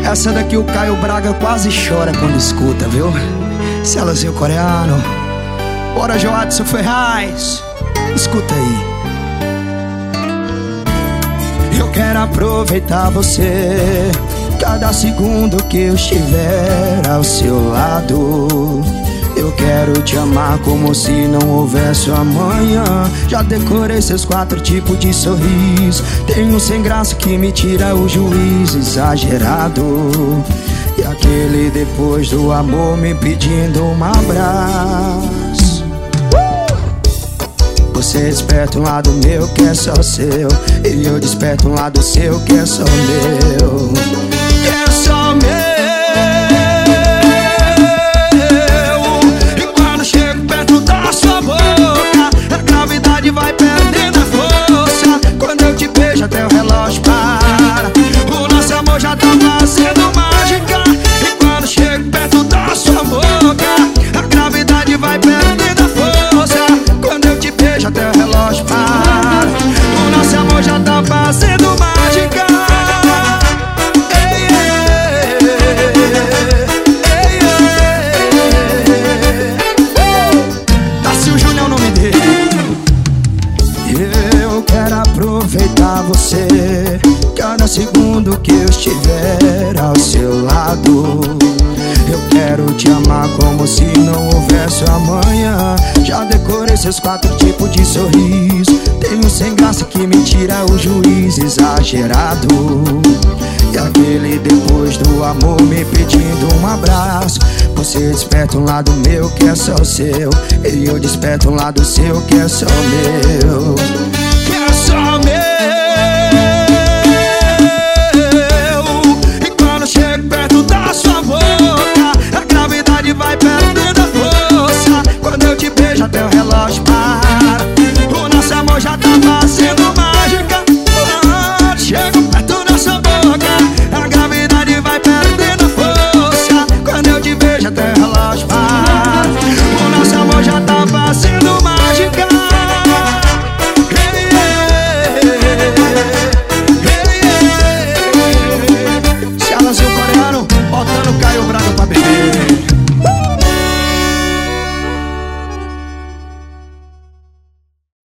Essa daqui o Caio Braga quase chora quando escuta, viu? Celozinho coreano. Bora, Joadson Ferraz. Escuta aí. Eu quero aproveitar você, cada segundo que eu estiver ao seu lado. Eu quero te amar como se não houvesse amanhã. Já decorei seus 4 tipos de sorriso. Tem um sem graça que me tira o juízo, exagerado. E aquele depois do amor me pedindo um abraço. Você desperta um lado meu que é só seu, e eu desperto um lado seu que é só meu. Que é só meu. Vai perdendo a força. Quando eu te beijo até o relógio para. O nosso amor já tá fazendo mágica. E quando chego perto da sua boca, a gravidade vai perdendo a força. Quando eu te beijo até o relógio para. O nosso amor já tá fazendo mágica. Tarcísio Júnior é o nome dele. Eu quero aproveitar você, cada segundo que eu estiver ao seu lado. Eu quero te amar como se não houvesse amanhã. Já decorei seus 4 tipos de sorriso. Tem um sem graça que me tira o juízo, exagerado. E aquele depois do amor me pedindo um abraço. Você desperta um lado meu que é só seu, e eu desperto um lado seu que é só meu. Que é só